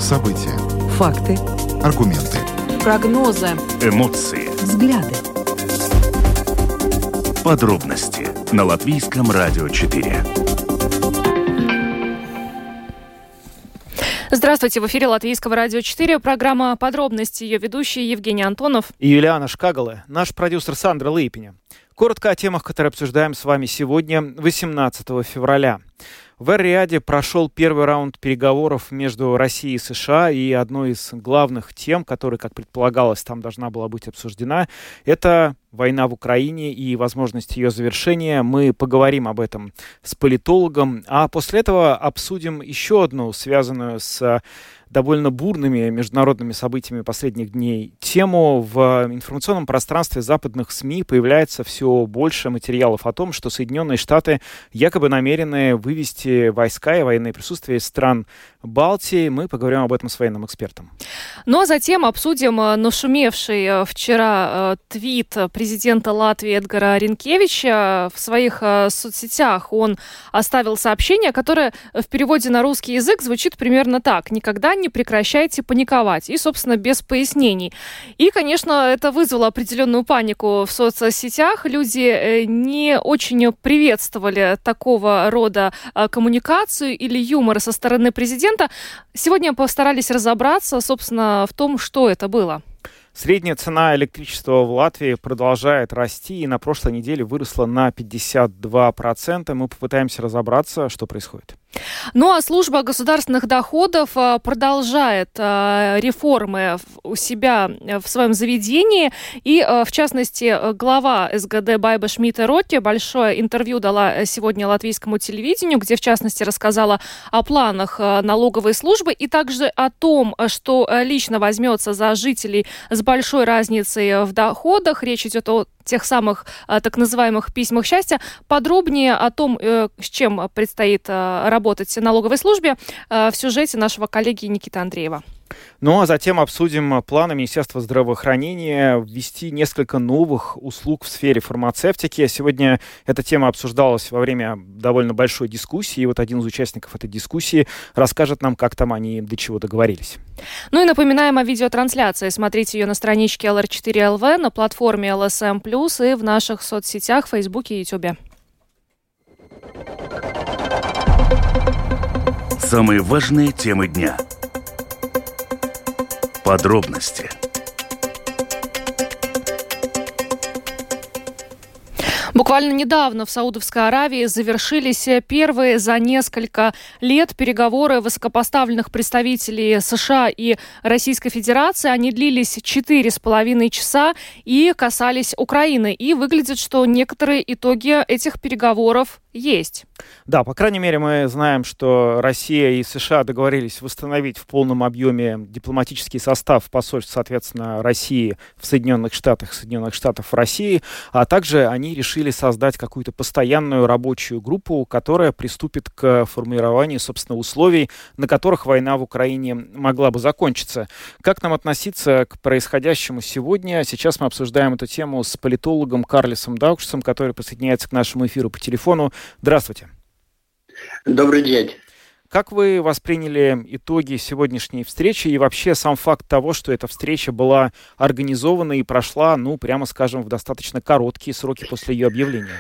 События. Факты. Аргументы. Прогнозы. Эмоции. Взгляды. Подробности на Латвийском радио 4. Здравствуйте, в эфире Латвийского радио 4, программа «Подробности», ее ведущие Евгений Антонов и Юлиана Шкагала, наш продюсер Сандра Лейпиня. Коротко о темах, которые обсуждаем с вами сегодня, 18 февраля. В Эр-Рияде прошел первый раунд переговоров между Россией и США, и одной из главных тем, которая, как предполагалось, там должна была быть обсуждена, это война в Украине и возможность ее завершения. Мы поговорим об этом с политологом, а после этого обсудим еще одну, связанную с довольно бурными международными событиями последних дней тему. В информационном пространстве западных СМИ появляется все больше материалов о том, что Соединенные Штаты якобы намерены вывести войска и военное присутствие из стран Балтии. Мы поговорим об этом с военным экспертом. Ну а затем обсудим нашумевший вчера твит президента Латвии Эдгара Ринкевича. В своих соцсетях он оставил сообщение, которое в переводе на русский язык звучит примерно так: «Никогда не прекращайте паниковать». И, собственно, без пояснений. И, конечно, это вызвало определенную панику в соцсетях. Люди не очень приветствовали такого рода коммуникацию или юмор со стороны президента. Сегодня постарались разобраться, собственно, в том, что это было. Средняя цена электричества в Латвии продолжает расти и на прошлой неделе выросла на 52%. Мы попытаемся разобраться, что происходит. Ну а служба государственных доходов продолжает реформы у себя в своем заведении. И, в частности, глава СГД Байба Шмидте-Ротте большое интервью дала сегодня латвийскому телевидению, где, в частности, рассказала о планах налоговой службы и также о том, что лично возьмется за жителей с большой разницей в доходах. Речь идет о тех самых так называемых письмах счастья. Подробнее о том, с чем предстоит работать в налоговой службе, в сюжете нашего коллеги Никиты Андреева. Ну а затем обсудим планы Министерства здравоохранения ввести несколько новых услуг в сфере фармацевтики. Сегодня эта тема обсуждалась во время довольно большой дискуссии, и вот один из участников этой дискуссии расскажет нам, как там они до чего договорились. Ну и напоминаем о видеотрансляции. Смотрите ее на страничке LR4LV, на платформе LSM+, и в наших соцсетях, Фейсбуке и Ютубе. Самые важные темы дня. Подробности. Буквально недавно в Саудовской Аравии завершились первые за несколько лет переговоры высокопоставленных представителей США и Российской Федерации. Они длились 4,5 часа и касались Украины. И выглядит, что некоторые итоги этих переговоров есть. Да, по крайней мере, мы знаем, что Россия и США договорились восстановить в полном объеме дипломатический состав посольств, соответственно, России в Соединенных Штатах в России, а также они решили создать какую-то постоянную рабочую группу, которая приступит к формированию, собственно, условий, на которых война в Украине могла бы закончиться. Как нам относиться к происходящему сегодня? Сейчас мы обсуждаем эту тему с политологом Карлисом Даукшсом, который присоединяется к нашему эфиру по телефону. Здравствуйте. Добрый день. Как вы восприняли итоги сегодняшней встречи и вообще сам факт того, что эта встреча была организована и прошла, прямо скажем, в достаточно короткие сроки после ее объявления?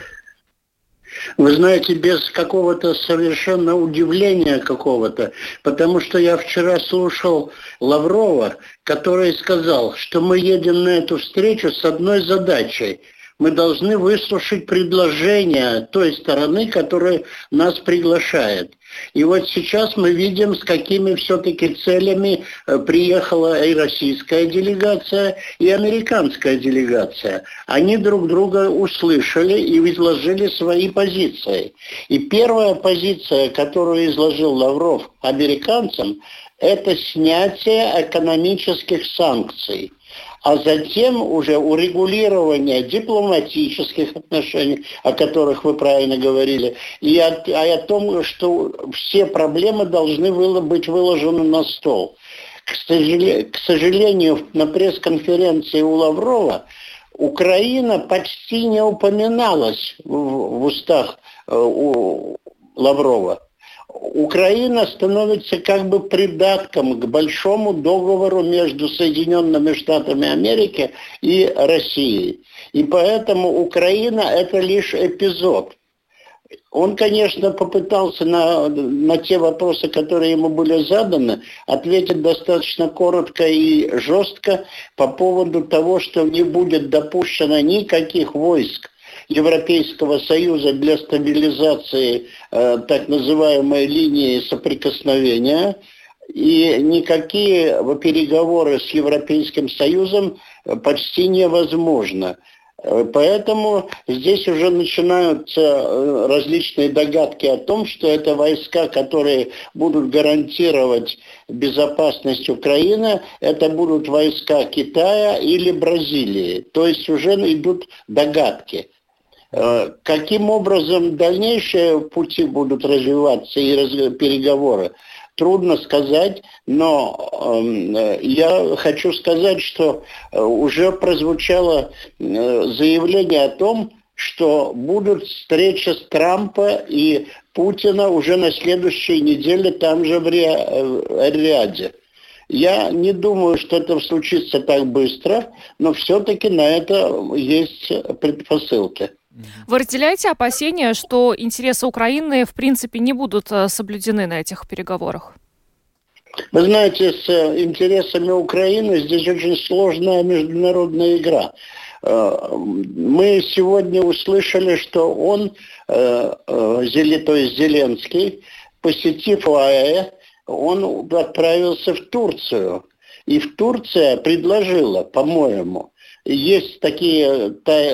Вы знаете, без какого-то совершенно удивления какого-то, потому что я вчера слушал Лаврова, который сказал, что мы едем на эту встречу с одной задачей. Мы должны выслушать предложения той стороны, которая нас приглашает. И вот сейчас мы видим, с какими все-таки целями приехала и российская делегация, и американская делегация. Они друг друга услышали и изложили свои позиции. И первая позиция, которую изложил Лавров американцам, это снятие экономических санкций. А затем уже урегулирование дипломатических отношений, о которых вы правильно говорили, и о том, что все проблемы должны быть выложены на стол. К сожалению, на пресс-конференции у Лаврова Украина почти не упоминалась в устах у Лаврова. Украина становится как бы придатком к большому договору между Соединенными Штатами Америки и Россией. И поэтому Украина – это лишь эпизод. Он, конечно, попытался на те вопросы, которые ему были заданы, ответить достаточно коротко и жестко по поводу того, что не будет допущено никаких войск Европейского Союза для стабилизации так называемой линии соприкосновения, и никакие переговоры с Европейским Союзом почти невозможно. Поэтому здесь уже начинаются различные догадки о том, что это войска, которые будут гарантировать безопасность Украины, это будут войска Китая или Бразилии. То есть уже идут догадки. Каким образом дальнейшие пути будут развиваться и переговоры, трудно сказать, но я хочу сказать, что уже прозвучало заявление о том, что будут встречи с Трампа и Путина уже на следующей неделе там же в Риаде. Я не думаю, что это случится так быстро, но все-таки на это есть предпосылки. Вы разделяете опасения, что интересы Украины, в принципе, не будут соблюдены на этих переговорах? Вы знаете, с интересами Украины здесь очень сложная международная игра. Мы сегодня услышали, что он, то есть Зеленский, посетив ОАЭ, он отправился в Турцию. И в Турция предложила, по-моему, есть такие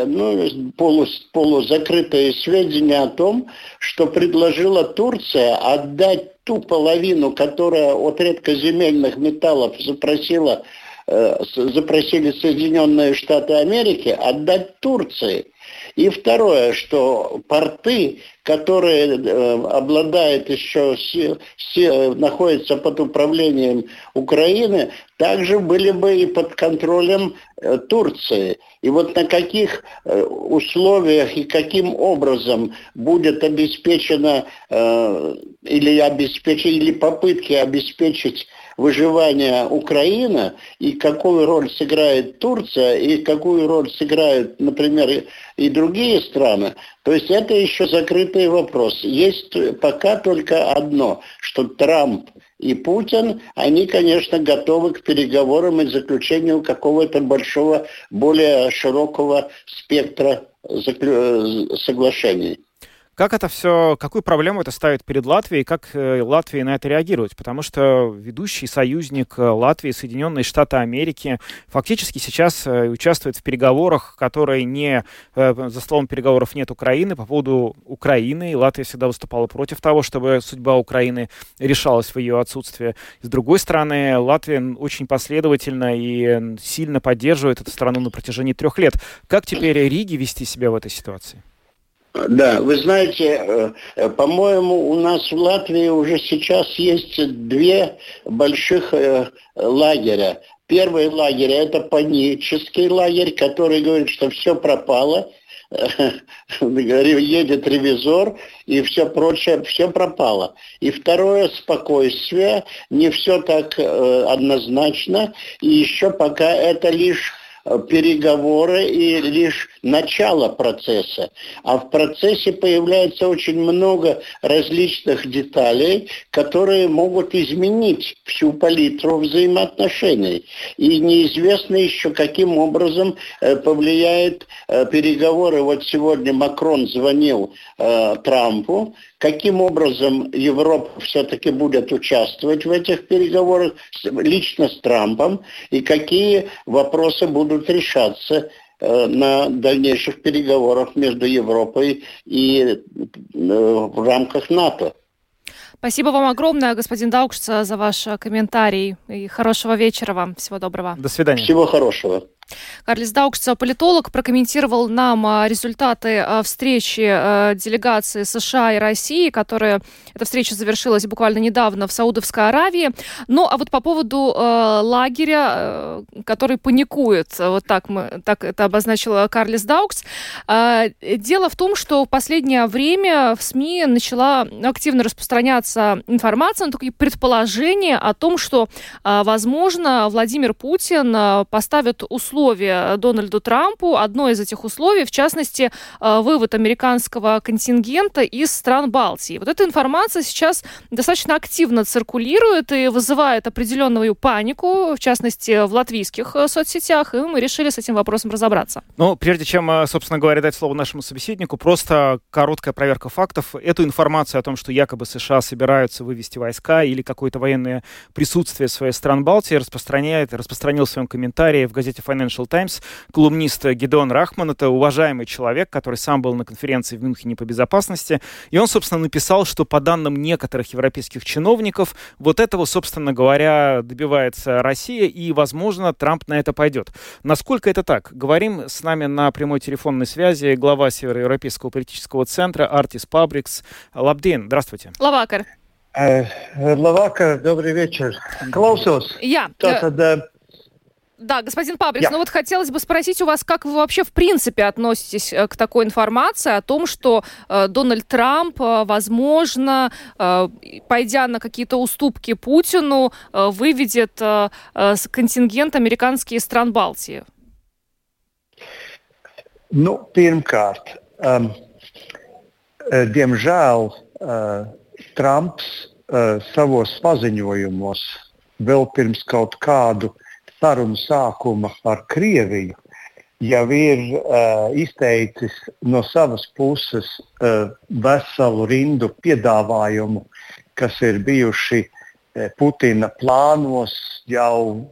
полузакрытые сведения о том, что предложила Турция отдать ту половину, которая от редкоземельных металлов запросили Соединенные Штаты Америки, отдать Турции. И второе, что порты, которые обладают еще, находятся под управлением Украины, также были бы и под контролем Турции. И вот на каких условиях и каким образом будет обеспечено или попытки обеспечить выживание Украины, и какую роль сыграет Турция, и какую роль сыграют, например, и другие страны, то есть это еще закрытый вопрос. Есть пока только одно, что Трамп и Путин, они, конечно, готовы к переговорам и заключению какого-то большого, более широкого спектра соглашений. Как это все, какую проблему это ставит перед Латвией, и как Латвия на это реагирует? Потому что ведущий союзник Латвии, Соединенные Штаты Америки, фактически сейчас участвует в переговорах, которые не... За столом переговоров нет Украины по поводу Украины, и Латвия всегда выступала против того, чтобы судьба Украины решалась в ее отсутствии. С другой стороны, Латвия очень последовательно и сильно поддерживает эту страну на протяжении 3 лет. Как теперь Риге вести себя в этой ситуации? Да, вы знаете, по-моему, у нас в Латвии уже сейчас есть 2 больших лагеря. Первый лагерь – это панический лагерь, который говорит, что все пропало, едет ревизор и все прочее, все пропало. И второе – спокойствие, не все так однозначно, и еще пока это лишь переговоры и лишь начало процесса. А в процессе появляется очень много различных деталей, которые могут изменить всю палитру взаимоотношений. И неизвестно еще, каким образом повлияют переговоры. Вот сегодня Макрон звонил Трампу. Каким образом Европа все-таки будет участвовать в этих переговорах лично с Трампом, и какие вопросы будут решаться на дальнейших переговорах между Европой и в рамках НАТО. Спасибо вам огромное, господин Даукшц, за ваш комментарий. И хорошего вечера вам. Всего доброго. До свидания. Всего хорошего. Карлис Даукс, политолог, прокомментировал нам результаты встречи делегации США и России, эта встреча завершилась буквально недавно в Саудовской Аравии. Ну, а вот по поводу лагеря, который паникует, вот так это обозначил Карлис Даукс. Дело в том, что в последнее время в СМИ начала активно распространяться информация, такие предположения о том, что, возможно, Владимир Путин поставит условия Дональду Трампу. Одно из этих условий, в частности, вывод американского контингента из стран Балтии. Вот эта информация сейчас достаточно активно циркулирует и вызывает определенную панику, в частности, в латвийских соцсетях, и мы решили с этим вопросом разобраться. Ну, прежде чем, собственно говоря, дать слово нашему собеседнику, просто короткая проверка фактов. Эту информацию о том, что якобы США собираются вывести войска или какое-то военное присутствие своих стран Балтии, распространил в своем комментарии в газете Financial Times колумнист Гидеон Рахман. Это уважаемый человек, который сам был на конференции в Мюнхене по безопасности. И он, собственно, написал, что по данным некоторых европейских чиновников, вот этого, собственно говоря, добивается Россия, и, возможно, Трамп на это пойдет. Насколько это так? Говорим с нами на прямой телефонной связи глава Североевропейского политического центра Артис Пабрикс. Лабдien, здравствуйте. Лавакар. Лавакар, добрый вечер. Клаусос. Да, господин Пабрикс, ну вот хотелось бы спросить у вас, как вы вообще в принципе относитесь к такой информации о том, что Дональд Трамп, возможно, пойдя на какие-то уступки Путину, выведет контингент американский из стран Балтии? Nu, pirmkārt, diemžēl Trumps savos paziņojumos vēl pirms kaut kādu sarunu sākuma ar Krieviju jau ir izteicis no savas puses veselu rindu piedāvājumu, kas ir bijuši Putina plānos jau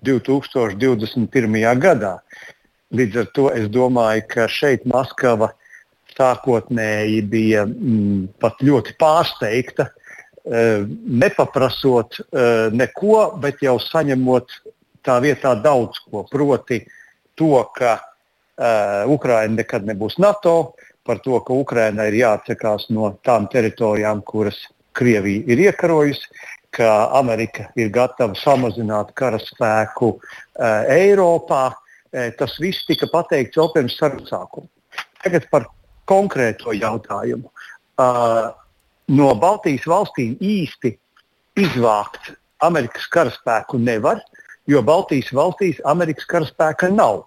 2021. Gadā. Līdz ar to es domāju, ka šeit Maskava sākotnēji bija pat ļoti pārsteigta, nepaprasot neko, bet jau saņemot tā vietā daudz ko. Proti to, ka Ukraina nekad nebūs NATO, par to, ka Ukraina ir jāatsakās no tām teritorijām, kuras Krievija ir iekarojusi, ka Amerika ir gatava samazināt karaspēku Eiropā. Tas viss tika pateikts jau pirms sarunu sākuma. Tagad par konkrēto jautājumu. No Baltijas valstīm īsti izvākt Amerikas karaspēku nevar, jo Baltijas valstīs Amerikas karaspēka nav.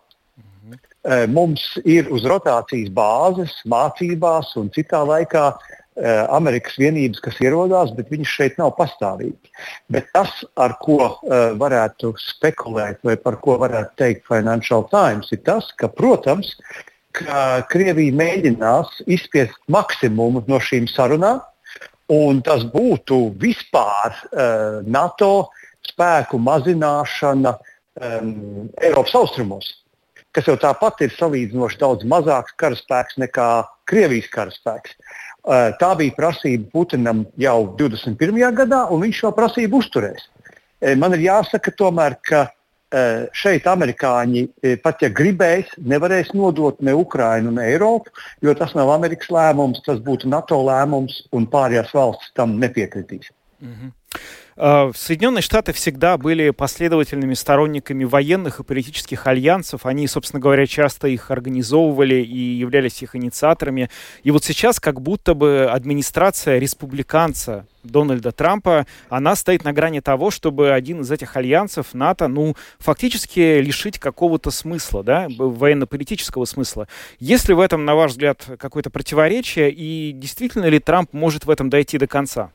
Mums ir uz rotācijas bāzes, mācībās un citā laikā Amerikas vienības, kas ierodās, bet viņas šeit nav pastāvīgi. Bet tas, ar ko varētu spekulēt vai par ko varētu teikt Financial Times, ir tas, ka, protams, ka Krievija mēģinās izspiest maksimumu no šīm sarunām, un tas būtu vispār NATO spēku mazināšana Eiropas austrumos, kas jau tāpat ir salīdzinoši daudz mazāks karaspēks nekā Krievijas karaspēks. Tā bija prasība Putinam jau 21. gadā, un viņš šo prasību uzturēs. Man ir jāsaka tomēr, ka šeit amerikāņi, pat ja gribēs, nevarēs nodot ne Ukrainu, ne Eiropu, jo tas nav Amerikas lēmums, tas būtu NATO lēmums, un pārējās valstis tam nepiekritīs. Соединенные Штаты всегда были последовательными сторонниками военных и политических альянсов. Они, собственно говоря, часто их организовывали и являлись их инициаторами. И вот сейчас как будто бы администрация республиканца Дональда Трампа, она стоит на грани того, чтобы один из этих альянсов, НАТО, фактически лишить какого-то смысла, да, военно-политического смысла. Есть ли в этом, на ваш взгляд, какое-то противоречие, и действительно ли Трамп может в этом дойти до конца?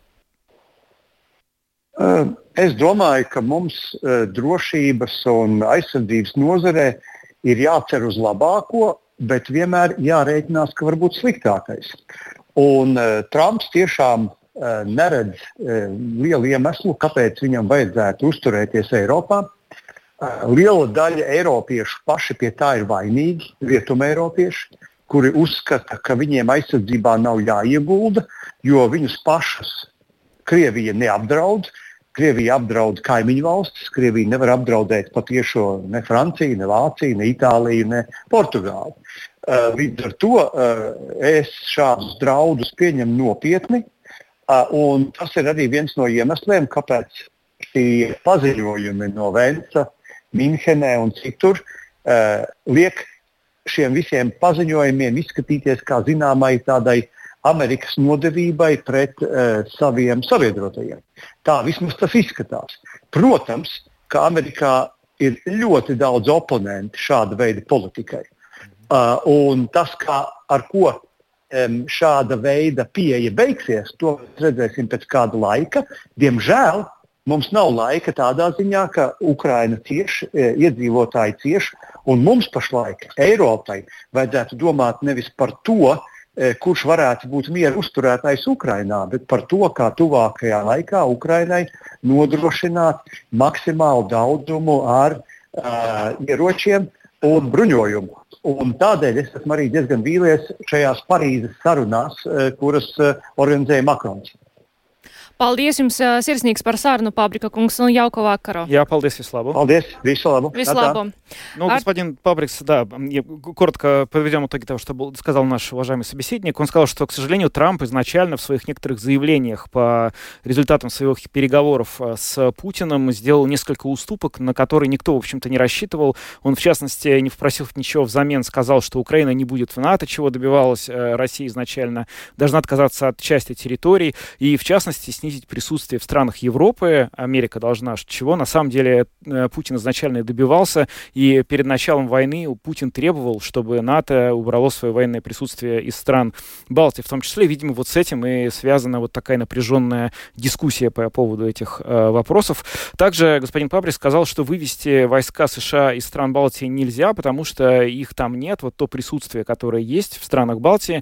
Es domāju, ka mums drošības un aizsardzības nozarē ir jācer uz labāko, bet vienmēr jārēķinās, ka var būt sliktākais. Un Trumps tiešām neredz lielu iemeslu, kāpēc viņam vajadzētu uzturēties Eiropā. Liela daļa eiropiešu paši pie tā ir vainīgi, rietumeiropieši, kuri uzskata, ka viņiem aizsardzībā nav jāiegulda, jo viņus pašus Krievija neapdraud, Krievija apdraud kaimiņu valstis. Krievija nevar apdraudēt patiešo ne Franciju, ne Vāciju, ne Itāliju, ne Portugāli. Līdz ar to es šādus draudus pieņemu nopietni, un tas ir arī viens no iemesliem, kāpēc šie paziņojumi no Vensa, Minhenē un citur liek šiem visiem paziņojumiem izskatīties kā zināmai tādai Amerikas nodevībai pret saviem sabiedrotajiem. Tā vismaz tas izskatās. Protams, ka Amerikā ir ļoti daudz oponenti šāda veida politikai. Un tas, ar ko šāda veida pieeja beigsies, to mēs redzēsim pēc kāda laika. Diemžēl mums nav laika tādā ziņā, ka Ukraina cieš, iedzīvotāji cieš, un mums pašlaik, Eiropai, vajadzētu domāt nevis par to, kurš varētu būt miera uzturētājs Ukrainā, bet par to, kā tuvākajā laikā Ukrainai nodrošināt maksimālu daudzumu ar ieročiem un bruņojumu. Un tādēļ es esmu arī diezgan vīlies šajās Parīzes sarunās, kuras organizēja Makrons. Paldies jums sirsnīgs par sarunu, Пабрика kungs, un jauka vakaru. Jā, paldies, visu labu. Paldies, visu labu. Visu labu. Господин Пабрикс, да, коротко подведем итоги того, что сказал наш уважаемый собеседник. Он сказал, что, к сожалению, Трамп изначально в своих некоторых заявлениях по результатам своих переговоров с Путиным сделал несколько уступок, на которые никто, в общем-то, не рассчитывал. Он, в частности, не попросил ничего взамен, сказал, что Украина не будет в НАТО, чего добивалась Россия изначально, должна отказаться от части территорий и, в частности, снизить присутствие в странах Европы. Америка должна, чего на самом деле Путин изначально и добивался. И перед началом войны Путин требовал, чтобы НАТО убрало свое военное присутствие из стран Балтии. В том числе, видимо, вот с этим и связана вот такая напряженная дискуссия по поводу этих вопросов. Также господин Пабрикс сказал, что вывести войска США из стран Балтии нельзя, потому что их там нет. Вот то присутствие, которое есть в странах Балтии,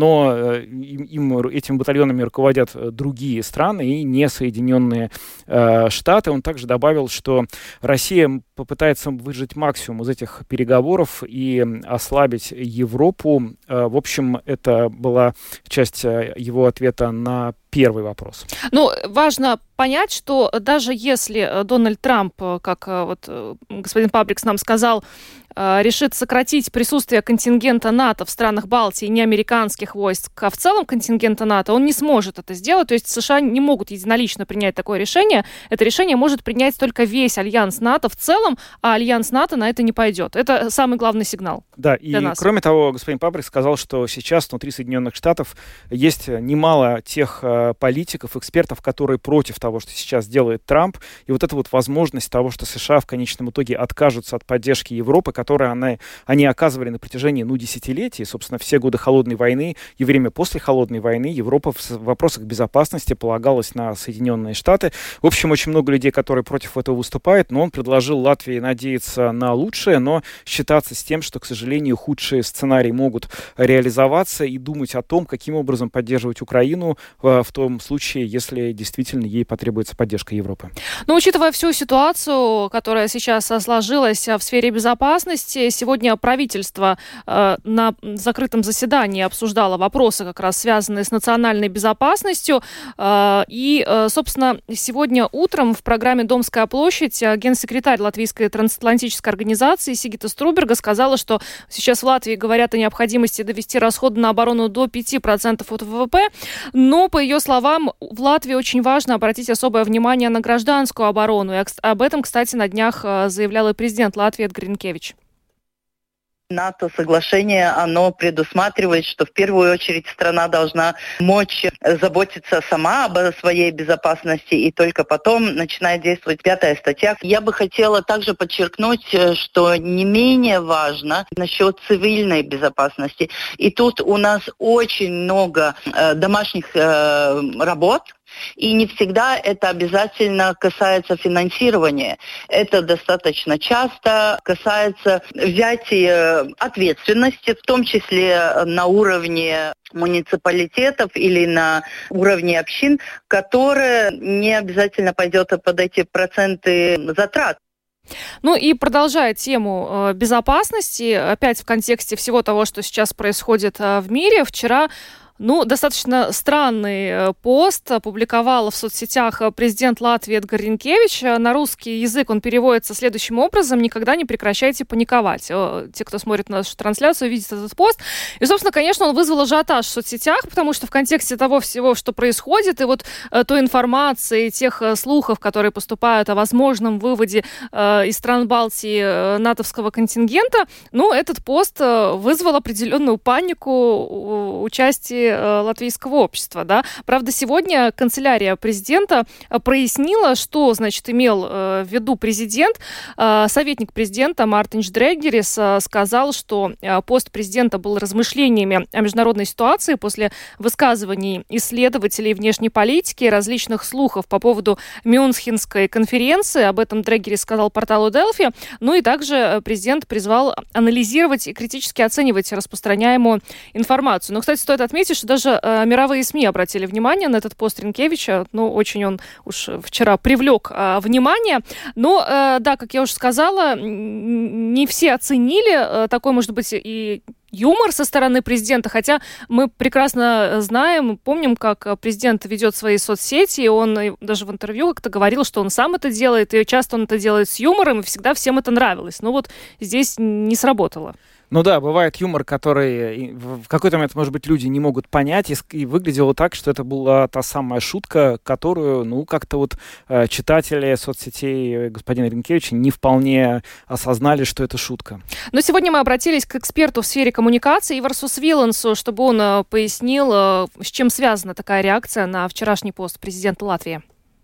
этими батальонами руководят другие страны и не Соединенные Штаты. Он также добавил, что Россия попытается выжать максимум из этих переговоров и ослабить Европу. В общем, это была часть его ответа на первый вопрос. Ну, важно понять, что даже если Дональд Трамп, как вот господин Пабрикс нам сказал, решит сократить присутствие контингента НАТО в странах Балтии, не американских войск, а в целом контингента НАТО, он не сможет это сделать. То есть США не могут единолично принять такое решение. Это решение может принять только весь альянс НАТО в целом, а альянс НАТО на это не пойдет. Это самый главный сигнал. Да, и кроме того, господин Пабрикс сказал, что сейчас внутри Соединенных Штатов есть немало тех политиков, экспертов, которые против того, что сейчас делает Трамп. И вот эта вот возможность того, что США в конечном итоге откажутся от поддержки Европы, которые они оказывали на протяжении десятилетий, собственно, все годы Холодной войны и время после Холодной войны, Европа в вопросах безопасности полагалась на Соединенные Штаты. В общем, очень много людей, которые против этого выступают, но он предложил Латвии надеяться на лучшее, но считаться с тем, что, к сожалению, худшие сценарии могут реализоваться, и думать о том, каким образом поддерживать Украину в том случае, если действительно ей потребуется поддержка Европы. Но учитывая всю ситуацию, которая сейчас сложилась в сфере безопасности, сегодня правительство на закрытом заседании обсуждало вопросы, как раз связанные с национальной безопасностью. И, собственно, сегодня утром в программе «Домская площадь» генсекретарь Латвийской трансатлантической организации Сигита Струберга сказала, что сейчас в Латвии говорят о необходимости довести расходы на оборону до 5% от ВВП. Но, по ее словам, в Латвии очень важно обратить особое внимание на гражданскую оборону. И об этом, кстати, на днях заявлял и президент Латвии Эдгар Ринкевич. НАТО-соглашение, оно предусматривает, что в первую очередь страна должна мочь заботиться сама об своей безопасности, и только потом начинает действовать 5-я статья. Я бы хотела также подчеркнуть, что не менее важно насчет цивильной безопасности. И тут у нас очень много домашних работ, и не всегда это обязательно касается финансирования. Это достаточно часто касается взятия ответственности, в том числе на уровне муниципалитетов или на уровне общин, которая не обязательно пойдет под эти проценты затрат. Ну и продолжая тему безопасности, опять в контексте всего того, что сейчас происходит в мире, вчера Достаточно странный пост опубликовал в соцсетях президент Латвии Эдгар Ринкевич. На русский язык он переводится следующим образом: «Никогда не прекращайте паниковать». Те, кто смотрит нашу трансляцию, видят этот пост. И, собственно, конечно, он вызвал ажиотаж в соцсетях, потому что в контексте того всего, что происходит, и той информации, тех слухов, которые поступают о возможном выводе из стран Балтии натовского контингента, этот пост вызвал определенную панику участия латвийского общества. Да? Правда, сегодня канцелярия президента прояснила, что, значит, имел в виду президент. Советник президента Мартинš Дрегерис сказал, что пост президента был размышлениями о международной ситуации после высказываний исследователей внешней политики, различных слухов по поводу Мюнхенской конференции. Об этом Дрегерис сказал порталу Delphi. И также президент призвал анализировать и критически оценивать распространяемую информацию. Но, кстати, стоит отметить, что даже мировые СМИ обратили внимание на этот пост Ринкевича. Очень он уж вчера привлек внимание. Да, как я уже сказала, не все оценили такой, может быть, и юмор со стороны президента, хотя мы прекрасно знаем, помним, как президент ведет свои соцсети, и он даже в интервью как-то говорил, что он сам это делает, и часто он это делает с юмором, и всегда всем это нравилось. Здесь не сработало. Бывает юмор, который в какой-то момент, может быть, люди не могут понять, и выглядело так, что это была та самая шутка, которую, как-то читатели соцсетей господина Ринкевича не вполне осознали, что это шутка. Но сегодня мы обратились к эксперту в сфере коммуникации Иварсу Свиленсу, чтобы он пояснил, с чем связана такая реакция на вчерашний пост президента Латвии.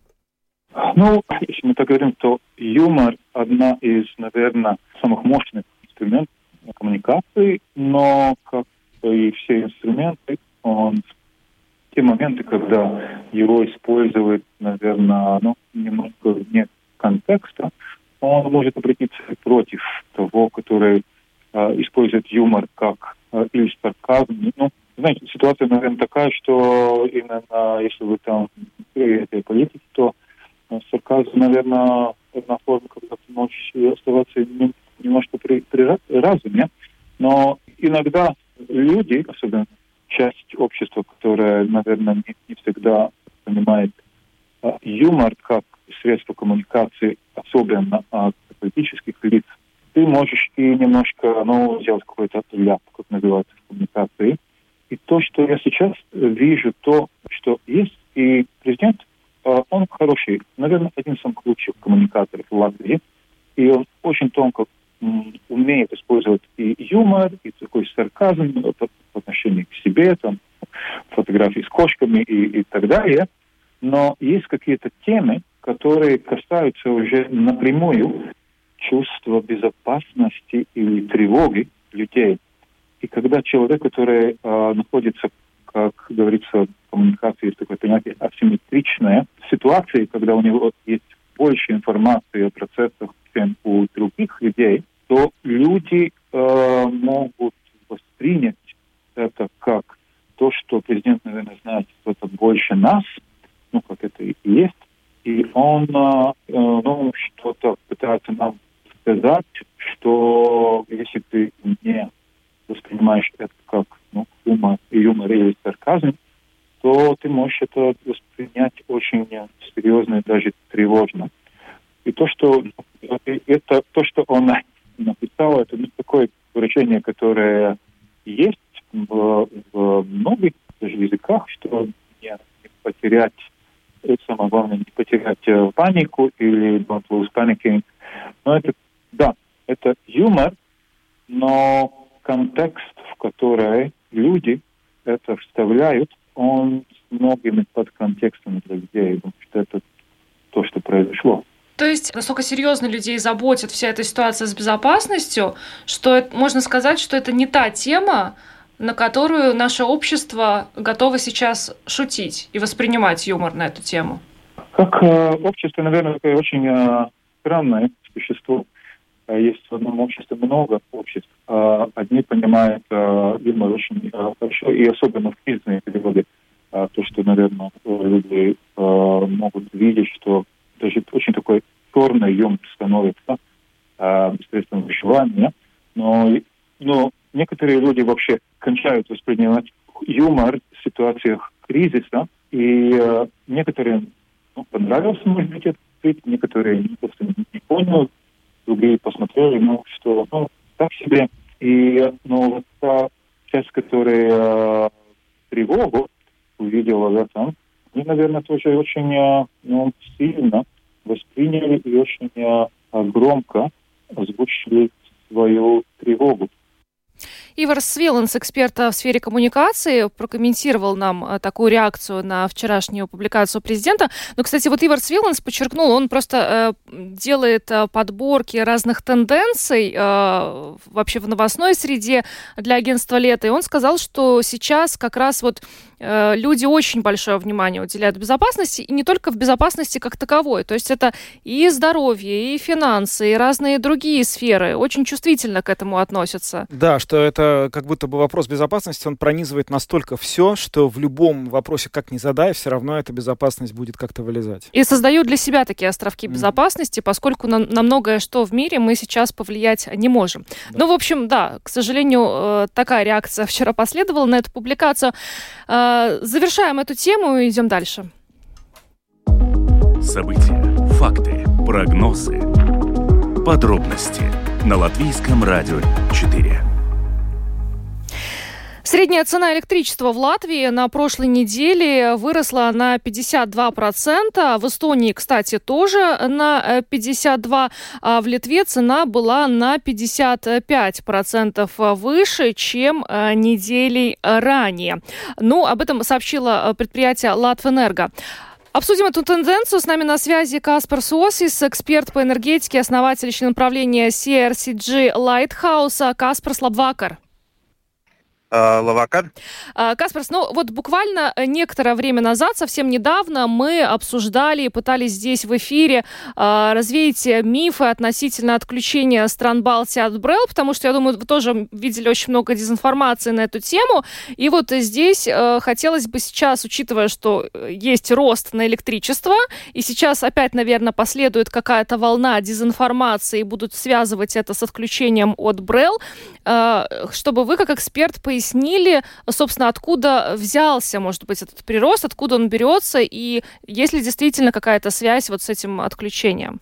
Если мы так говорим, то юмор – одна из, наверное, самых мощных инструментов коммуникации, но, как и все инструменты, те моменты, когда его используют, наверное, немножко вне контекста, он может обратиться против того, который использует юмор как или сарказм. Знаете, ситуация, наверное, такая, что именно если вы там в этой политике, то сарказм, наверное, одна форма, когда ты можешь оставаться немножко при разуме, но иногда люди, особенно часть общества, которая, наверное, не всегда понимает юмор как средство коммуникации, особенно от политических лиц, ты можешь и немножко, сделать какой-то ляп, как называется в коммуникации. И то, что я сейчас вижу, то, что есть, и президент, он хороший, наверное, один из самых лучших коммуникаторов в Латвии, и он очень тонко умеет использовать и юмор, и такой сарказм по отношению к себе, там, фотографии с кошками и так далее. Но есть какие-то темы, которые касаются уже напрямую чувства безопасности или тревоги людей. И когда человек, который находится, как говорится, в коммуникации, есть такое понятие асимметричная ситуация, когда у него есть больше информации о процессах, чем у других людей, то люди могут воспринять это как то, что президент, наверное, знает что-то больше нас, как это и есть, и он что-то пытается нам сказать, что если ты не воспринимаешь это как юмор или сарказм, то ты можешь это воспринять очень серьезно и даже тревожно. И то, что он написал, это такое выражение, которое есть в многих даже языках, что не потерять, самое главное, не потерять панику или don't lose panicking. Но это юмор, но контекст, в который люди это вставляют, он с многими подконтекстами для людей, потому что это то, что произошло. То есть настолько серьезно людей заботит вся эта ситуация с безопасностью, что можно сказать, что это не та тема, на которую наше общество готово сейчас шутить и воспринимать юмор на эту тему. Как общество, наверное, такое очень странное существо. Есть в одном обществе много обществ. Одни понимают юмор очень хорошо, и особенно в кризисные периоды. То, что, наверное, люди могут видеть, что даже очень такой черный юмор становится средством выживания. Но некоторые люди вообще кончают воспринимать юмор ситуациях кризиса. И некоторым понравился, может быть, этот ответ, некоторые просто не поняли, другие посмотрели, что так себе. И вот та часть, которая тревогу увидела в этом, они, наверное, тоже очень сильно восприняли и очень громко озвучили свою тревогу. Ивар Свиланс, эксперт в сфере коммуникации, прокомментировал нам такую реакцию на вчерашнюю публикацию президента. Но, кстати, вот Ивар Свиланс подчеркнул, он просто делает подборки разных тенденций вообще в новостной среде для агентства «Лето». И он сказал, что сейчас как раз вот люди очень большое внимание уделяют безопасности, и не только в безопасности как таковой. То есть это и здоровье, и финансы, и разные другие сферы. Очень чувствительно к этому относятся. Да, что это как будто бы вопрос безопасности, он пронизывает настолько все, что в любом вопросе, как ни задай, все равно эта безопасность будет как-то вылезать. И создают для себя такие островки безопасности, поскольку на многое что в мире мы сейчас повлиять не можем. Да. Ну, в общем, да, к сожалению, такая реакция вчера последовала на эту публикацию. Завершаем эту тему и идем дальше. События, факты, прогнозы, подробности на Латвийском радио 4. Средняя цена электричества в Латвии на прошлой неделе выросла на 52%. В Эстонии, кстати, тоже на 52%. А в Литве цена была на 55% выше, чем неделей ранее. Ну, об этом сообщило предприятие «Латвэнерго». Обсудим эту тенденцию. С нами на связи Каспар Суосис, эксперт по энергетике, основатель член правления CRCG Lighthouse. Каспар, лабвакар. Лавакар. Каспарс, вот буквально некоторое время назад, совсем недавно, мы обсуждали и пытались здесь в эфире развеять мифы относительно отключения стран Балтии от БРЭЛ, потому что, я думаю, вы тоже видели очень много дезинформации на эту тему. И вот здесь хотелось бы сейчас, учитывая, что есть рост на электричество, и сейчас опять, наверное, последует какая-то волна дезинформации и будут связывать это с отключением от БРЭЛ, чтобы вы, как эксперт, пояснили, собственно, откуда взялся, может быть, этот прирост, откуда он берется, и есть ли действительно какая-то связь вот с этим отключением?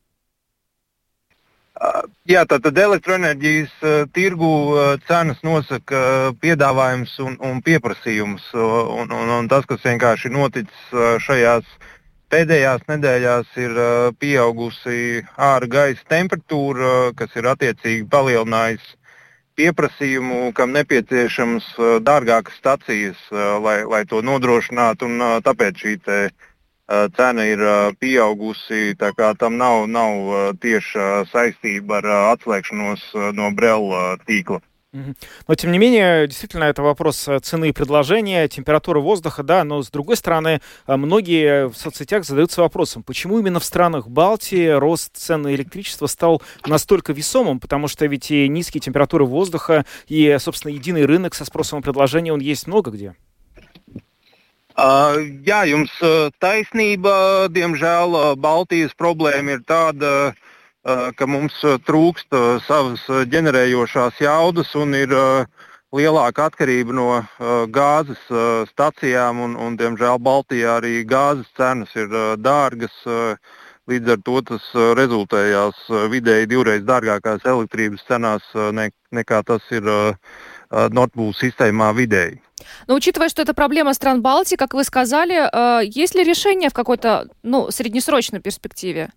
Jā, tātad elektroenerģijas tirgu cenas nosaka piedāvājums un pieprasījums. Un tas, kas vienkārši noticis šajās pēdējās nedēļās, ir pieaugusi ārā gaisa temperatūra, kas ir attiecīgi palielinājusi pieprasījumu, kam nepieciešams dārgākas stacijas, lai to nodrošinātu, un tāpēc šī cena ir pieaugusi, tā kā tam nav tieša saistība ar atslēgšanos no BRELL tīkla. Но, тем не менее, действительно, это вопрос цены и предложения, температуры воздуха, да, но, с другой стороны, многие в соцсетях задаются вопросом, почему именно в странах Балтии рост цен на электричество стал настолько весомым, потому что ведь и низкие температуры воздуха, и, собственно, единый рынок со спросом и предложением, он есть много где. Jā, jums taisnība, diemžēl Baltijas problēma ir tāda, ka mums trūkst savas ģenerējošās jaudas un ir lielāka atkarība no gāzes stacijām, un diemžēl Baltijā arī gāzes cenas ir dārgas, līdz ar to tas rezultējās vidēji divreiz dārgākās elektrības cenās nekā tas ir Nordpool системā vidēji. Но учитывая, что это проблема стран Балтии, как вы сказали, есть ли решение в какой-то среднесрочной перспективе?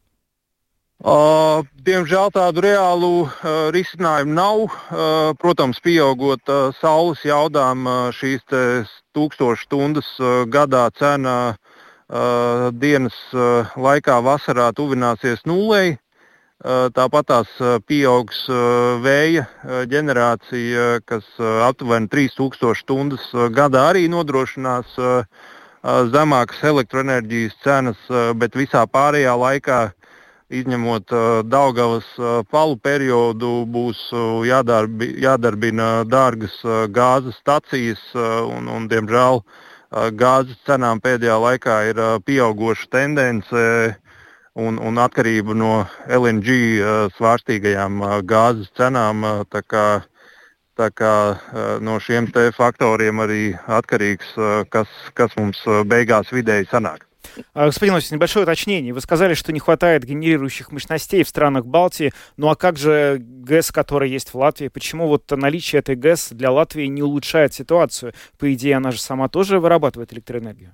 Diemžēl tādu reālu risinājumu nav. Protams, pieaugot saules jaudām, šīs 1000 stundas gadā cena dienas laikā vasarā tuvināsies nulei. Tāpat tās pieaugs vēja ģenerācija, kas aptuveni 3000 stundas gadā arī nodrošinās zemākas elektroenerģijas cenas, bet visā pārējā laikā, izņemot Daugavas palu periodu, būs jādarbina dārgas gāzes stacijas, un diemžēl gāzes cenām pēdējā laikā ir pieaugoša tendence un atkarība no LNG svārstīgajām gāzes cenām. Tā kā Tā kā no šiem te faktoriem arī atkarīgs, kas mums beigās vidēji sanāk. Господин Осин, небольшое уточнение. Вы сказали, что не хватает генерирующих мощностей в странах Балтии. Ну а как же ГЭС, который есть в Латвии? Почему вот наличие этой ГЭС для Латвии не улучшает ситуацию? По идее, она же сама тоже вырабатывает электроэнергию.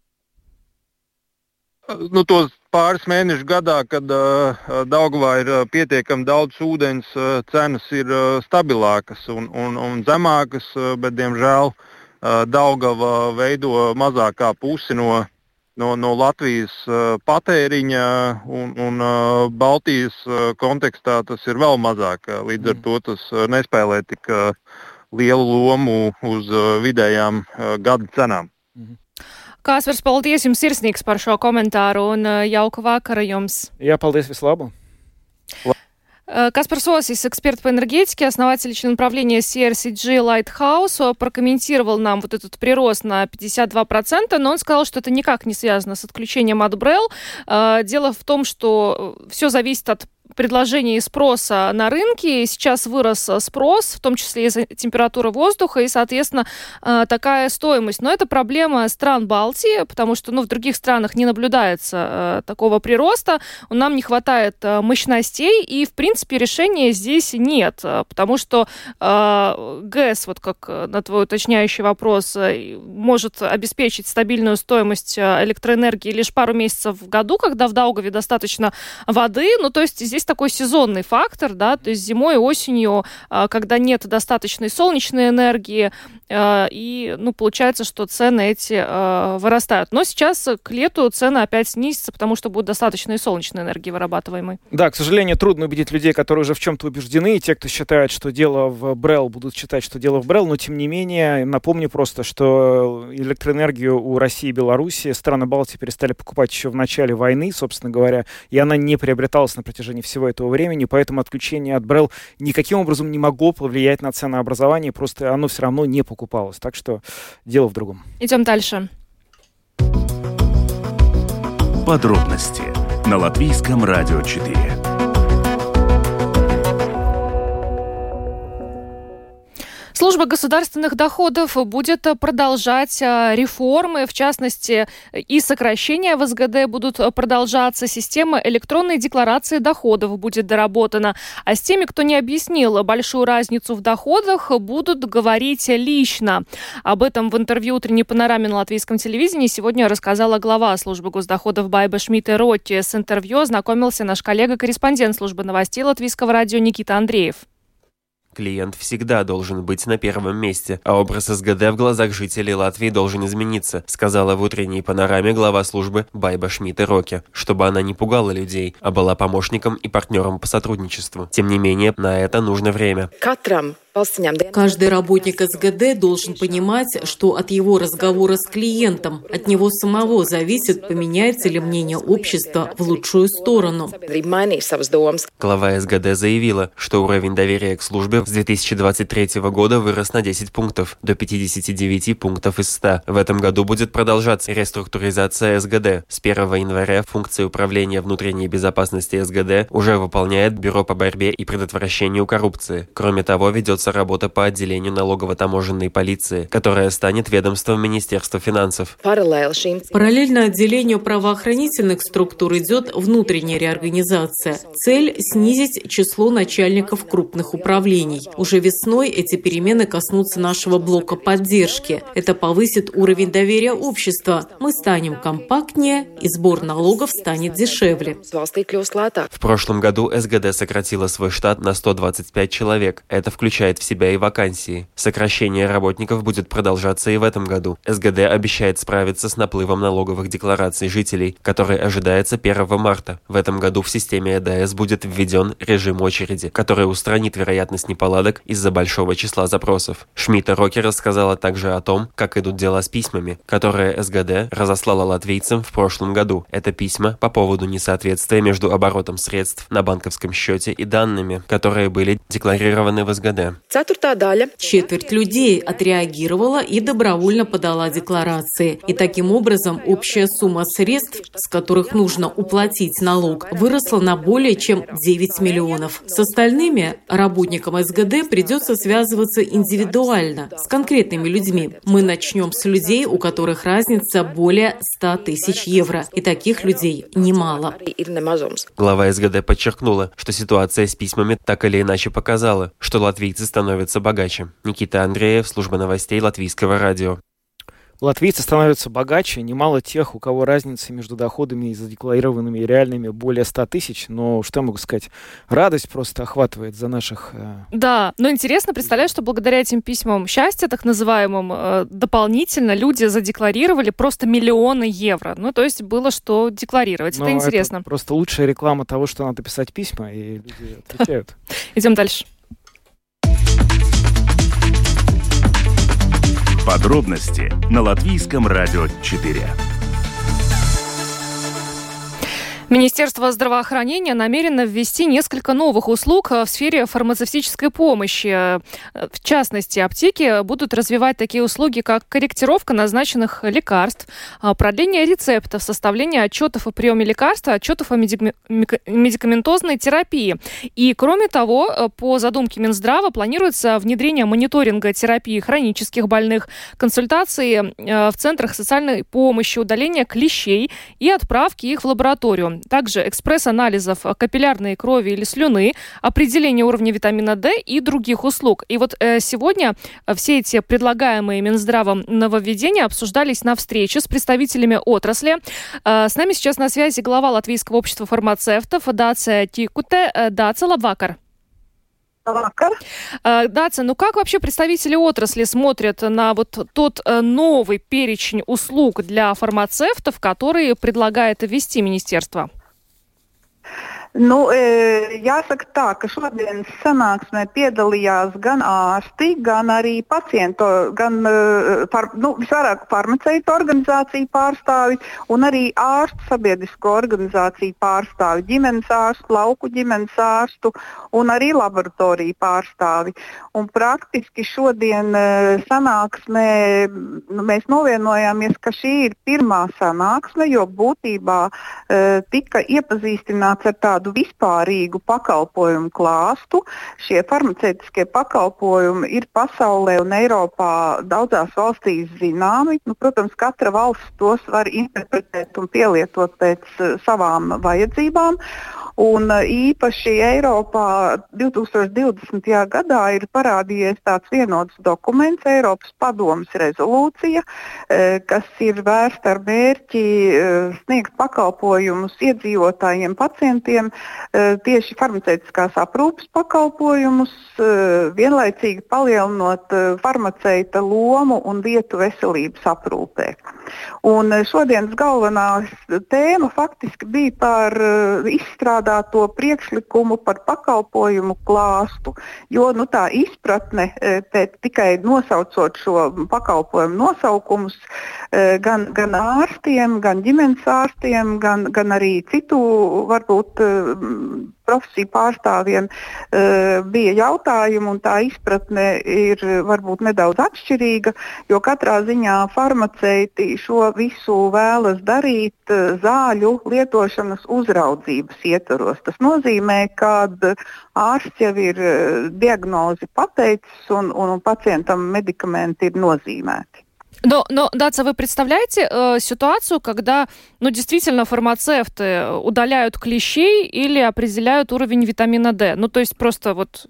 Tos pāris mēnešu gadā, kad Daugavā ir pietiekami daudz ūdens, cenas ir stabilākas un zemākas, bet, diemžēl, Daugava veido mazāk kā pusi no Latvijas patēriņa un Baltijas kontekstā tas ir vēl mazāk. Līdz ar to tas nespēlē tik lielu lomu uz vidējām gada cenām. Kaspars, paldies jums sirsnīgs par šo komentāru un jauka vakara jums. Jā, paldies, visu labu. Каспар Осис, эксперт по энергетике, основатель направления CRCG Lighthouse, прокомментировал нам вот этот прирост на 52%, но он сказал, что это никак не связано с отключением от БРЭЛ. Дело в том, что все зависит от предложения и спроса на рынке. Сейчас вырос спрос, в том числе из-за температуры воздуха, и, соответственно, такая стоимость. Но это проблема стран Балтии, потому что в других странах не наблюдается такого прироста. Нам не хватает мощностей, и, в принципе, решения здесь нет, потому что ГЭС, вот как на твой уточняющий вопрос, может обеспечить стабильную стоимость электроэнергии лишь пару месяцев в году, когда в Даугаве достаточно воды. Ну, то есть здесь такой сезонный фактор, да, то есть зимой и осенью, когда нет достаточной солнечной энергии, и, получается, что цены эти вырастают. Но сейчас к лету цены опять снизятся, потому что будет достаточно и солнечной энергии вырабатываемой. Да, к сожалению, трудно убедить людей, которые уже в чем-то убеждены, и те, кто считает, что дело в БРЭЛ, будут считать, что дело в БРЭЛ, но, тем не менее, напомню просто, что электроэнергию у России и Беларуси страны Балтии перестали покупать еще в начале войны, собственно говоря, и она не приобреталась на протяжении всего этого времени, поэтому отключение от БРЭЛ никаким образом не могло повлиять на ценообразование, просто оно все равно не покупалось. Так что дело в другом. Идем дальше. Подробности на Латвийском радио 4. Служба государственных доходов будет продолжать реформы, в частности, и сокращения в СГД будут продолжаться, система электронной декларации доходов будет доработана. А с теми, кто не объяснил большую разницу в доходах, будут говорить лично. Об этом в интервью «Утренней панораме» на латвийском телевидении сегодня рассказала глава службы госдоходов Байба Шмидте-Ротте. С интервью ознакомился наш коллега-корреспондент службы новостей Латвийского радио Никита Андреев. Клиент всегда должен быть на первом месте, а образ СГД в глазах жителей Латвии должен измениться, сказала в «Утренней панораме» глава службы Байба Шмидте-Ротте, чтобы она не пугала людей, а была помощником и партнером по сотрудничеству. Тем не менее, на это нужно время. Каждый работник СГД должен понимать, что от его разговора с клиентом, от него самого зависит, поменяется ли мнение общества в лучшую сторону. Глава СГД заявила, что уровень доверия к службе с 2023 года вырос на 10 пунктов, до 59 пунктов из 100. В этом году будет продолжаться реструктуризация СГД. С 1 января функции управления внутренней безопасности СГД уже выполняет Бюро по борьбе и предотвращению коррупции. Кроме того, ведется работа по отделению налогово-таможенной полиции, которая станет ведомством Министерства финансов. Параллельно отделению правоохранительных структур идет внутренняя реорганизация. Цель – снизить число начальников крупных управлений. Уже весной эти перемены коснутся нашего блока поддержки. Это повысит уровень доверия общества. Мы станем компактнее, и сбор налогов станет дешевле. В прошлом году СГД сократила свой штат на 125 человек. Это включает в себя и вакансии. Сокращение работников будет продолжаться и в этом году. СГД обещает справиться с наплывом налоговых деклараций жителей, который ожидается 1 марта. В этом году в системе ЭДС будет введен режим очереди, который устранит вероятность неполадок из-за большого числа запросов. Шмидте-Ротте рассказала также о том, как идут дела с письмами, которые СГД разослала латвийцам в прошлом году. Это письма по поводу несоответствия между оборотом средств на банковском счете и данными, которые были декларированы в СГД. Четверть людей отреагировала и добровольно подала декларации. И таким образом общая сумма средств, с которых нужно уплатить налог, выросла на более чем 9 миллионов. С остальными работникам СГД придется связываться индивидуально, с конкретными людьми. Мы начнем с людей, у которых разница более 100 тысяч евро. И таких людей немало. Глава СГД подчеркнула, что ситуация с письмами так или иначе показала, что латвийцы становятся богаче. Никита Андреев, служба новостей Латвийского радио. Латвийцы становятся богаче, немало тех, у кого разница между доходами и задекларированными и реальными более 100 тысяч, но что я могу сказать, радость просто охватывает за наших... Да, но интересно, представляю, что благодаря этим письмам счастья, так называемым, дополнительно люди задекларировали просто миллионы евро. Ну, то есть было что декларировать. Это интересно. Это просто лучшая реклама того, что надо писать письма, и люди отвечают. Идем дальше. Подробности на Латвийском радио 4. Министерство здравоохранения намерено ввести несколько новых услуг в сфере фармацевтической помощи. В частности, аптеки будут развивать такие услуги, как корректировка назначенных лекарств, продление рецептов, составление отчетов о приеме лекарства, отчетов о медикаментозной терапии. И, кроме того, по задумке Минздрава планируется внедрение мониторинга терапии хронических больных, консультации в центрах социальной помощи, удаление клещей и отправки их в лабораторию. Также экспресс-анализов капиллярной крови или слюны, определение уровня витамина D и других услуг. И вот сегодня все эти предлагаемые Минздравом нововведения обсуждались на встрече с представителями отрасли. С нами сейчас на связи глава Латвийского общества фармацевтов Дация Тикуте. Дация, лабвакар. Дация, ну как вообще представители отрасли смотрят на вот тот новый перечень услуг для фармацевтов, который предлагает ввести министерство? Nu, jāsaka tā, ka šodienas sanāksmē piedalījās gan ārsti, gan arī pacientu, gan visvairāk farmaceitu organizāciju pārstāvi un arī ārstu sabiedrisko organizāciju pārstāvi, ģimenes ārstu, lauku ģimenes ārstu un arī laboratoriju pārstāvi. Un praktiski šodien sanāksmē mēs novienojāmies, ka šī ir pirmā sanāksme, jo būtībā tika iepazīstināts ar tādu vispārīgu pakalpojumu klāstu. Šie farmaceitiskie pakalpojumi ir pasaulē un Eiropā daudzās valstīs zināmi. Protams, katra valsts tos var interpretēt un pielietot pēc savām vajadzībām. Un īpaši Eiropā 2020. Gadā ir parādījies tāds vienots dokuments, Eiropas padomes rezolūcija, kas ir vērsta ar mērķi sniegt pakalpojumus iedzīvotājiem, pacientiem, tieši farmaceitiskās aprūpes pakalpojumus, vienlaicīgi palielinot farmaceita lomu un vietu veselības aprūpē. Un šodienas galvenā tēma faktiski bija par izstrādāto priekšlikumu par pakalpojumu klāstu, jo tā izpratne tikai nosaucot šo pakalpojumu nosaukumus gan ārstiem, gan ģimenes ārstiem, gan arī citu varbūt profesiju pārstāvjiem bija jautājumi, un tā izpratne ir varbūt nedaudz atšķirīga, jo katrā ziņā farmaceiti šo visu vēlas darīt zāļu lietošanas uzraudzības ietvaros. Tas nozīmē, ka ārsts jau ir diagnozi pateicis un pacientam medikamenti ir nozīmēti. Но, Дация, вы представляете ситуацию, когда действительно фармацевты удаляют клещей или определяют уровень витамина D? То есть просто вот...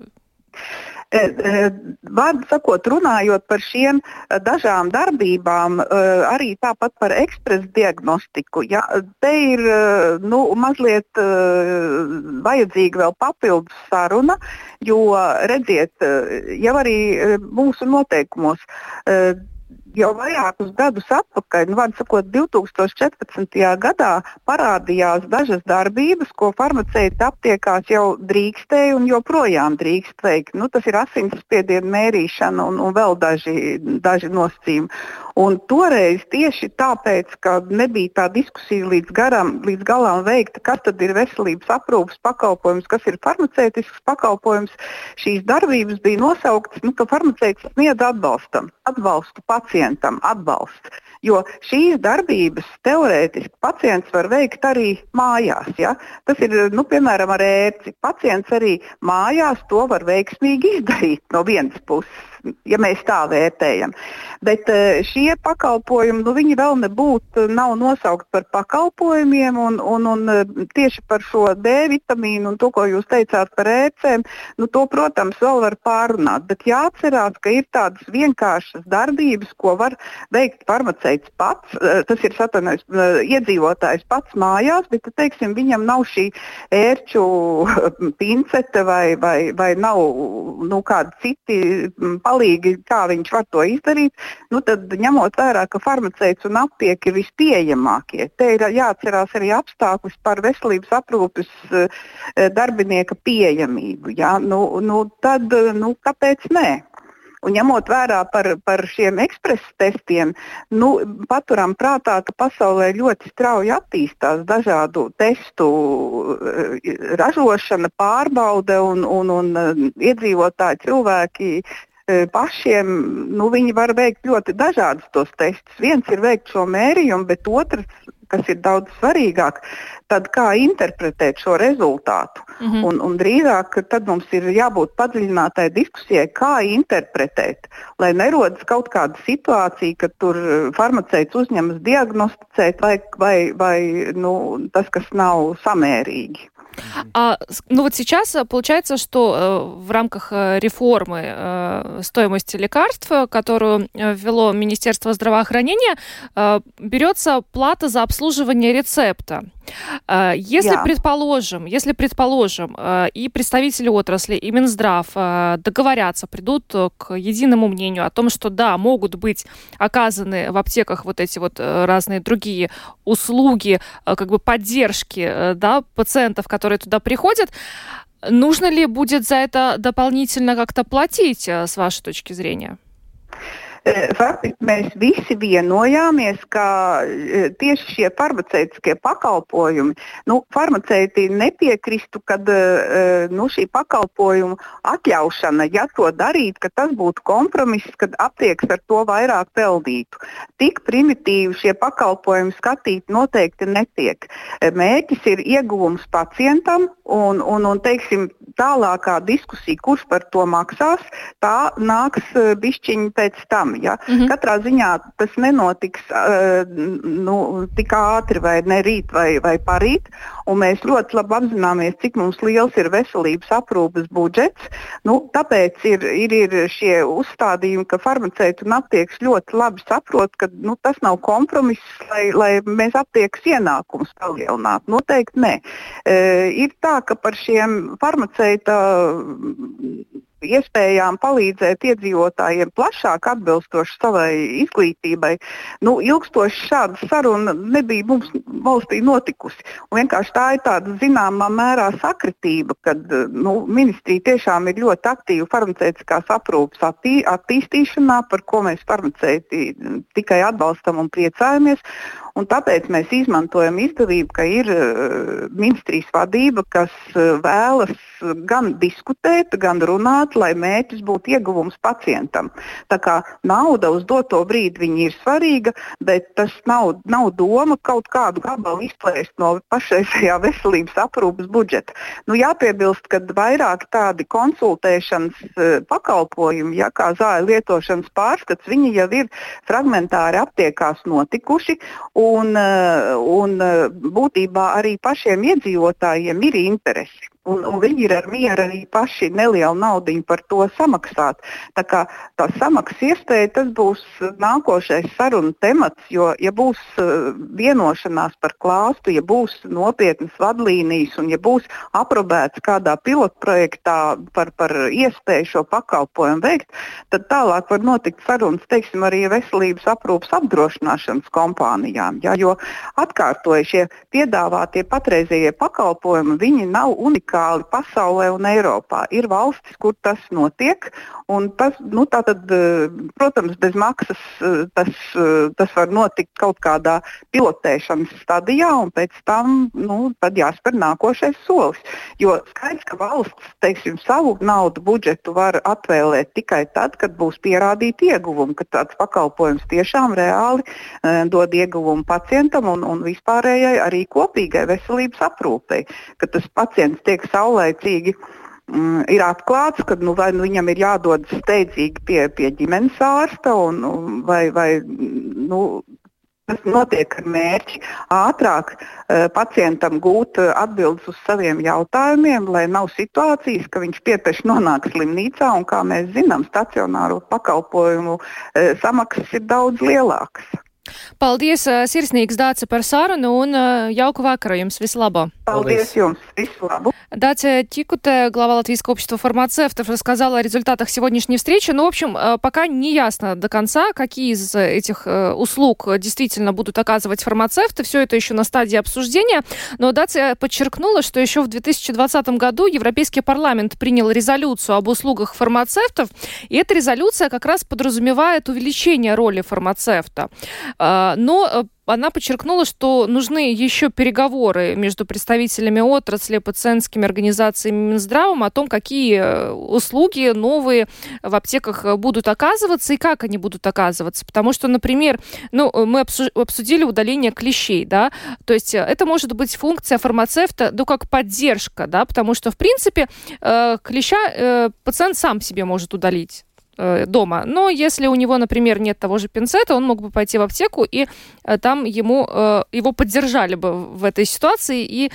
Vārdu sakot, runājot par šiem dažām darbībām, arī tāpat par ekspresu diagnostiku, te ir mazliet vajadzīga vēl papildus saruna, jo redziet, jau arī mūsu noteikumos jau vairākus gadus atpakaļ, vārdu sakot, 2014. gadā parādījās dažas darbības, ko farmaceiti aptiekās jau drīkstēja un joprojām drīkst veikt. Tas ir asinsspiediena mērīšana un vēl daži nosacījumi. Un toreiz tieši tāpēc, ka nebija tā diskusija līdz galam veikta, kas tad ir veselības aprūpes pakalpojums, kas ir farmaceitisks pakalpojums, šīs darbības bija nosauktas, ka farmaceits sniedz atbalstu pacientam, atbalstu. Jo šīs darbības teorētiski pacients var veikt arī mājās. Ja? Tas ir, piemēram, ar ērci. Pacients arī mājās to var veiksmīgi izdarīt no vienas puses, ja mēs tā vērtējam. Bet šie pakalpojumi, viņi vēl nav nosaukt par pakalpojumiem un tieši par šo D vitamīnu un to, ko jūs teicāt par ērcēm, to, protams, vēl var pārunāt. Bet jāatcerās, ka ir tādas vienkāršas darbības, ko var veikt farmaceits pats, tas ir iedzīvotājs pats mājās, bet, teiksim, viņam nav šī ērču pincete vai nav kādi citi palīgi, kā viņš var to izdarīt, tad ņemot vērā, ka farmaceits un aptieki ir vispieejamākie. Te ir jāatcerās arī apstākļus par veselības aprūpes darbinieka pieejamību. Ja? Tad kāpēc nē? Un ņemot vērā par šiem ekspresa testiem, paturam prātā, ka pasaulē ļoti strauji attīstās dažādu testu ražošana, pārbaude un iedzīvotāji cilvēki pašiem, viņi var veikt ļoti dažādus tos testus. Viens ir veikt šo mērījumu, bet otrs, kas ir daudz svarīgāk, tad kā interpretēt šo rezultātu. Un drīzāk tad mums ir jābūt padziļinātai diskusijai, kā interpretēt, lai nerodas kaut kāda situācija, ka tur farmaceits uzņemas diagnosticēt vai tas, kas nav samērīgi. Вот сейчас получается, что в рамках реформы стоимости лекарств, которую ввело Министерство здравоохранения, берется плата за обслуживание рецепта. Если предположим, и представители отрасли, и Минздрав договорятся, придут к единому мнению о том, что да, могут быть оказаны в аптеках вот эти вот разные другие услуги, поддержки, пациентов, которые туда приходят, нужно ли будет за это дополнительно как-то платить, с вашей точки зрения? Faktiski mēs visi vienojāmies, ka tieši šie farmaceitiskie pakalpojumi, farmaceiti nepiekristu, kad šī pakalpojumu atļaušana, ja to darīt, ka tas būtu kompromiss, kad aptieks ar to vairāk peldītu. Tik primitīvi šie pakalpojumi skatīt noteikti netiek. Mērķis ir ieguvums pacientam un teiksim, tālākā diskusija, kurš par to maksās, tā nāks bišķiņi pēc tam. Ja? Katrā ziņā tas nenotiks tik ātri vai ne rīt vai parīt, un mēs ļoti labi apzināmies, cik mums liels ir veselības aprūpes budžets. Tāpēc ir šie uzstādījumi, ka farmaceiti un aptiekas ļoti labi saprot, ka tas nav kompromiss, lai mēs aptiekas ienākumus palielinātu. Noteikti nē. Ir tā, ka par šiem farmaceita iespējām palīdzēt iedzīvotājiem plašāk atbilstoši savai izglītībai. Ilgstoši šāda saruna nebija mums valstī notikusi. Un vienkārši tā ir tāda zināmā mērā sakritība, kad ministrija tiešām ir ļoti aktīva farmaceitiskās aprūpes attīstīšanā, par ko mēs farmaceiti tikai atbalstam un priecājamies. Un tāpēc mēs izmantojam izdevību, ka ir ministrijas vadība, kas vēlas gan diskutēt, gan runāt, lai mērķis būtu ieguvums pacientam. Tā kā nauda uz doto brīdi viņa ir svarīga, bet tas nav doma kaut kādu gabalu izplēst no pašreizējā veselības aprūpes budžeta. Jāpiebilst, ka vairāk tādi konsultēšanas pakalpojumi, kā zāļu lietošanas pārskats, viņi jau ir fragmentāri aptiekās notikuši. Un būtībā arī pašiem iedzīvotājiem ir interesi. Un viņi ir ar mieru arī paši nelielu naudiņu par to samaksāt. Tā kā tā samaksas iespēja, tas būs nākošais sarunu temats, jo, ja būs vienošanās par klāstu, ja būs nopietnas vadlīnijas un ja būs aprobēts kādā pilotprojektā par iespēju šo pakalpojumu veikt, tad tālāk var notikt sarunas, teiksim, arī veselības aprūpas apdrošināšanas kompānijām. Ja, jo atkārtoju, šie piedāvātie patreizējie pakalpojumi, viņi nav unikāli pasaulē un Eiropā. Ir valstis, kur tas notiek, un tas, tātad, protams, bez maksas tas var notikt kaut kādā pilotēšanas stadijā, un pēc tam, tad jāspēr nākošais solis. Jo skaidrs, ka valsts, teiksim, savu naudu budžetu var atvēlēt tikai tad, kad būs pierādīti ieguvumi, ka tāds pakalpojums tiešām reāli dod ieguvumu pacientam un vispārējai arī kopīgai veselības aprūpei, ka tas pacients tiek saulaicīgi ir atklāts, ka vai viņam ir jādodas steidzīgi pie ģimenes ārsta, vai tas notiek ar mērķi ātrāk pacientam gūt atbildes uz saviem jautājumiem, lai nav situācijas, ka viņš piepieši nonāk slimnīcā, un, kā mēs zinām, stacionāro pakalpojumu samaksas ir daudz lielākas. Paldies, sirsnīgs Дāce, par sarunu un jauku vakaru jums. Visu лабо. Paldies jums. Visu лабо. Дāce Тикуте, глава Латвийского общества фармацевтов, рассказала о результатах сегодняшней встречи. В общем, пока не ясно до конца, какие из этих услуг действительно будут оказывать фармацевты. Все это еще на стадии обсуждения. Но Дāce подчеркнула, что еще в 2020 году Европейский парламент принял резолюцию об услугах фармацевтов. И эта резолюция как раз подразумевает увеличение роли фармацевта. Но она подчеркнула, что нужны еще переговоры между представителями отрасли, пациентскими организациями и Минздравом о том, какие услуги новые в аптеках будут оказываться и как они будут оказываться. Потому что, например, мы обсудили удаление клещей, да, то есть это может быть функция фармацевта, как поддержка, да, потому что, в принципе, клеща пациент сам себе может удалить дома. Но если у него, например, нет того же пинцета, он мог бы пойти в аптеку, и там его поддержали бы в этой ситуации и,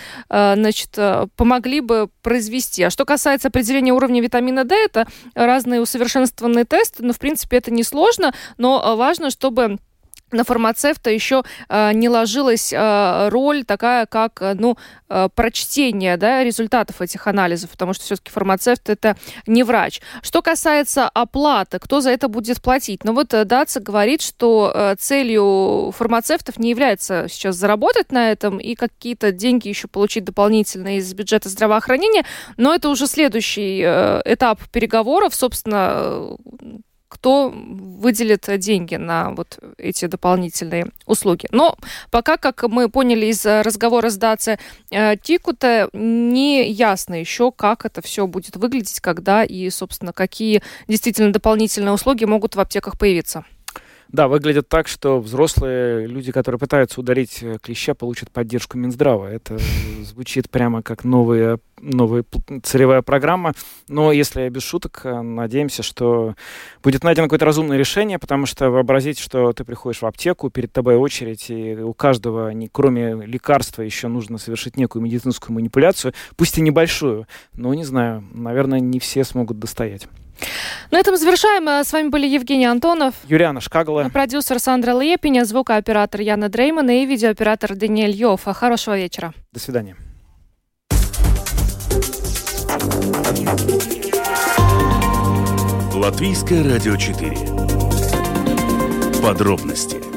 помогли бы произвести. А что касается определения уровня витамина D, это разные усовершенствованные тесты, но, в принципе, это несложно, но важно, чтобы на фармацевта еще не ложилась роль такая, как прочтение, да, результатов этих анализов, потому что все-таки фармацевт – это не врач. Что касается оплаты, кто за это будет платить? Дāce говорит, что целью фармацевтов не является сейчас заработать на этом и какие-то деньги еще получить дополнительно из бюджета здравоохранения, но это уже следующий этап переговоров, собственно, кто выделит деньги на эти дополнительные услуги. Но пока, как мы поняли из разговора с Дāce Тикуте, не ясно еще, как это все будет выглядеть, когда и, собственно, какие действительно дополнительные услуги могут в аптеках появиться. Да, выглядит так, что взрослые люди, которые пытаются удалить клеща, получат поддержку Минздрава. Это звучит прямо как новая целевая программа. Но если без шуток, надеемся, что будет найдено какое-то разумное решение, потому что вообразить, что ты приходишь в аптеку, перед тобой очередь, и у каждого, кроме лекарства, еще нужно совершить некую медицинскую манипуляцию, пусть и небольшую, но, не знаю, наверное, не все смогут достоять. На этом завершаем. С вами были Евгений Антонов, Юлиана Шкагала, продюсер Сандра Лепиня, звукооператор Яна Дрейман и видеооператор Даниэль Йоффа. Хорошего вечера. До свидания. Латвийское радио 4. Подробности